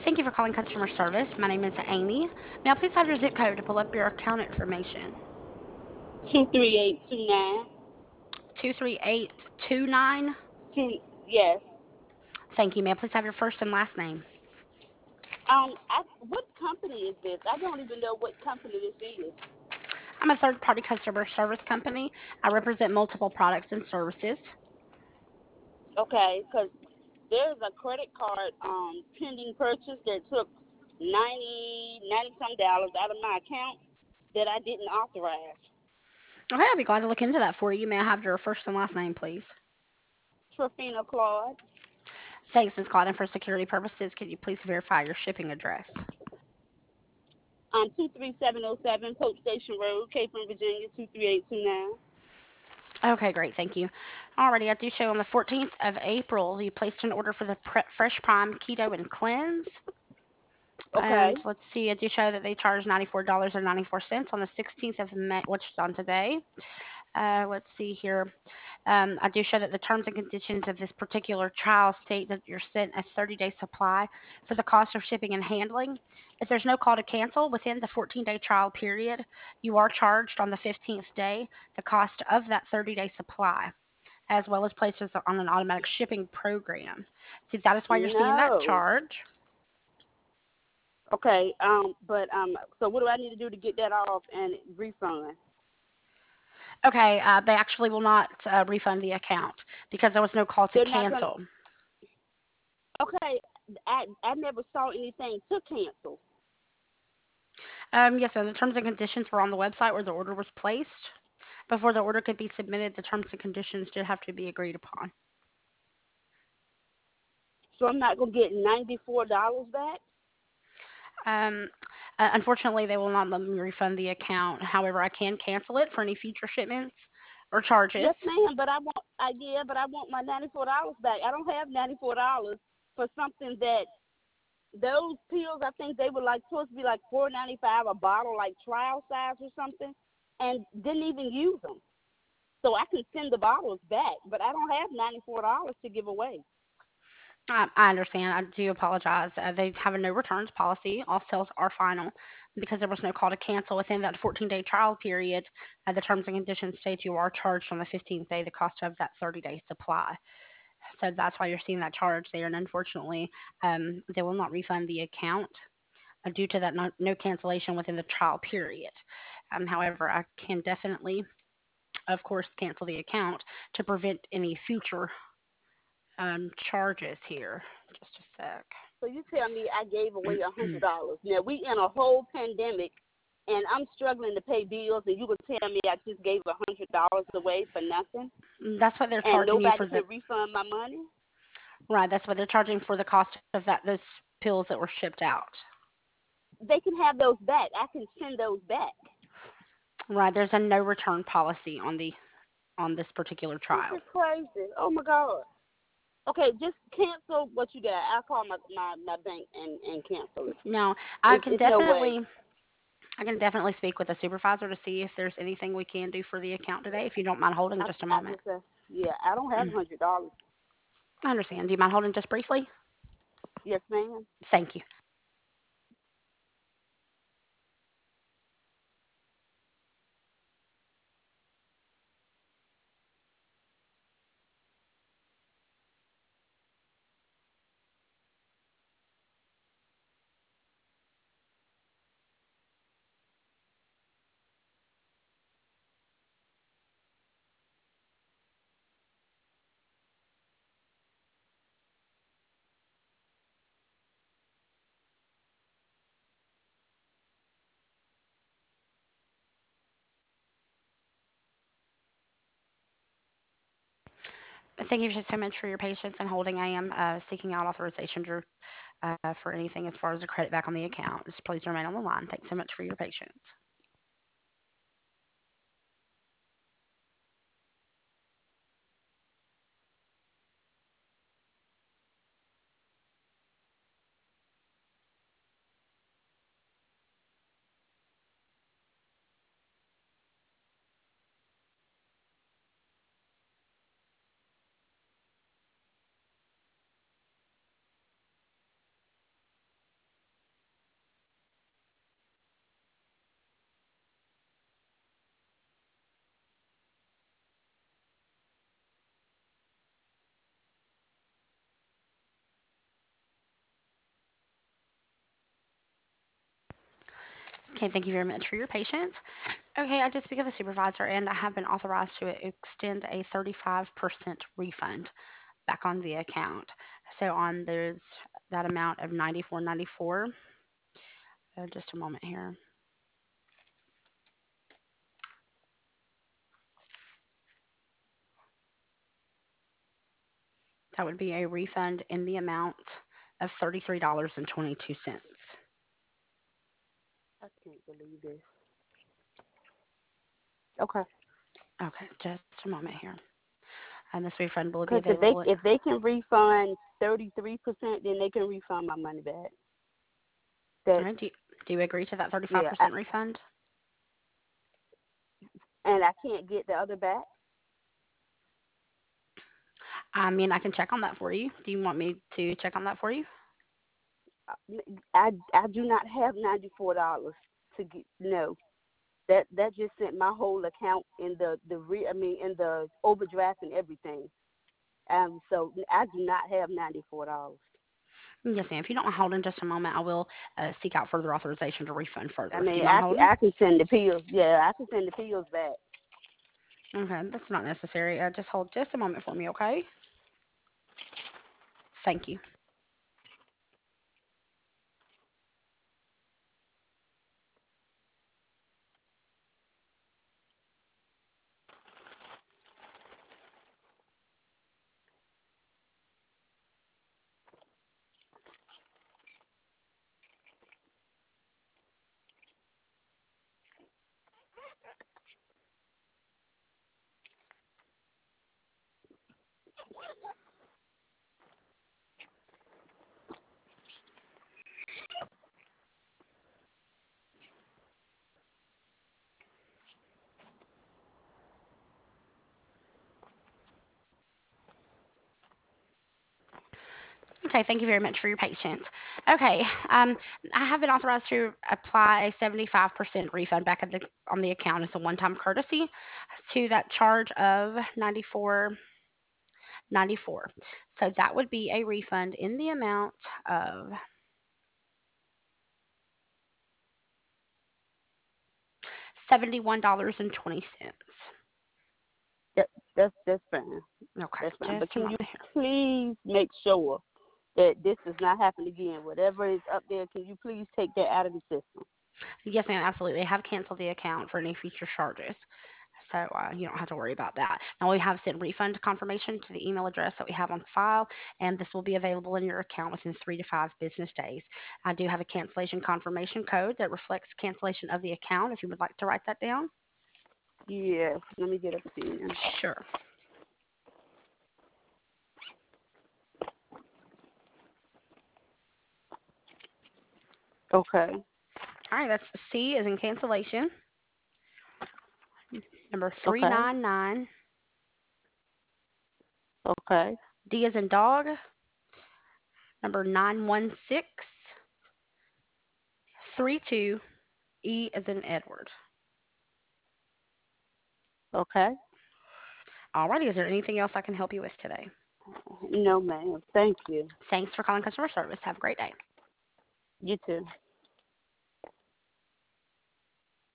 Thank you for calling customer service. My name is Amy. May I please have your zip code to pull up your account information? 23829. 23829. Two, yes. Thank you. May I please have your first and last name? What company is this? I don't even know what company this is. I'm a third party customer service company. I represent multiple products and services. Okay, because there's a credit card pending purchase that took 90 some dollars out of my account that I didn't authorize. Okay, I'll be glad to look into that for you. May I have your first and last name, please? Trofina Claude, Thanks, Ms. Claude. And for security purposes, could you please verify your shipping address? 23707 Pope Station Road, Capron, Virginia 23829. Okay, great. Thank you. Alrighty, I do show on the 14th of April, you placed an order for the Fresh Prime Keto and Cleanse. Okay. And let's see, I do show that they charge $94.94 on the 16th of May, which is on today. Let's see here. I do show that the terms and conditions of this particular trial state that you're sent a 30-day supply for the cost of shipping and handling. If there's no call to cancel within the 14-day trial period, you are charged on the 15th day the cost of that 30-day supply, as well as placed on an automatic shipping program. See, that is why you're seeing that No. charge. Okay. So what do I need to do to get that off and refund? Okay, they actually will not refund the account because there was no call to They're not gonna. cancel. Okay, I never saw anything to cancel. Yes, ma'am. The terms and conditions were on the website where the order was placed. Before the order could be submitted, the terms and conditions did have to be agreed upon. So I'm not gonna get $94 back. Um, Unfortunately, they will not let me refund the account. However, I can cancel it for any future shipments or Yes, charges. ma'am. But I want my $94 back. I don't have $94 for something that those pills. I think they were like supposed to be like $4.95 a bottle, like trial size or something, and didn't even use them. So I can send the bottles back, but I don't have $94 to give away. I understand. I do apologize. They have a no returns policy. All sales are final. Because there was no call to cancel within that 14-day trial period, the terms and conditions state you are charged on the 15th day the cost of that 30-day supply. So that's why you're seeing that charge there. And unfortunately, they will not refund the account due to that no cancellation within the trial period. However, I can definitely, of course, cancel the account to prevent any future charges here. Just a sec. So you tell me I gave away $100. Now we in a whole pandemic, and I'm struggling to pay bills, and you would tell me I just gave $100 away for nothing, That's what they're and charging you nobody for the can refund my money. right. That's what they're charging for the cost of that those pills that were shipped out. They can have those back. I can send those back. Right. There's a no return policy on this particular This trial. is crazy. Oh my God. Okay, just cancel what you got. I'll call my bank and cancel it. Now, I can It's no way. definitely I can definitely speak with the supervisor to see if there's anything we can do for the account today, if you don't mind holding just a I moment. just yeah, I don't have $100. I understand. Do you mind holding just briefly? Yes, ma'am. Thank you. Thank you so much for your patience and holding. I am seeking out authorization for anything as far as the credit back on the account. Just please remain on the line. Thanks so much for your patience. Okay, thank you very much for your patience. Okay, I did speak of the supervisor, and I have been authorized to extend a 35% refund back on the account. So on there's that amount of 94.94. Just a moment here. That would be a refund in the amount of $33.22. I can't believe this. Okay. Okay, just a moment here. And this refund will be Because available. if they can refund 33%, then they can refund my money back. All That right, do you agree to that yeah, 35% refund? and I can't get the other back. I mean, I can check on that for you. Do you want me to check on that for you? I do not have $94 to get. No, that just sent my whole account in in the overdraft and everything. So I do not have $94. Yes, ma'am. If you don't hold in just a moment, I will seek out further authorization to refund I further. Do mean, you mind holding? I can send the pills. Yeah, I can send the pills back. Okay, that's not necessary. Just hold just a moment for me, okay? Thank you. Okay, thank you very much for your patience. Okay, I have been authorized to apply a 75% refund back on the account as a one-time courtesy to that charge of 94.94. So that would be a refund in the amount of $71.20. That, that's fine. Okay, That's fine. But just a can you moment here. please make sure that this does not happen again? Whatever is up there, can you please take that out of the system? Yes, ma'am, absolutely. I have canceled the account for any future charges. So you don't have to worry about that. Now we have sent refund confirmation to the email address that we have on file, and this will be available in your account within 3 to 5 business days. I do have a cancellation confirmation code that reflects cancellation of the account. If you would like to write that down. Yeah. Let me get a pen. Sure. Okay. All right, that's C is in cancellation. Number Okay. 399. Okay. D is in dog. Number 91632. E is in Edward. Okay. Alrighty, is there anything else I can help you with today? No, ma'am. Thank you. Thanks for calling customer service. Have a great day. You too.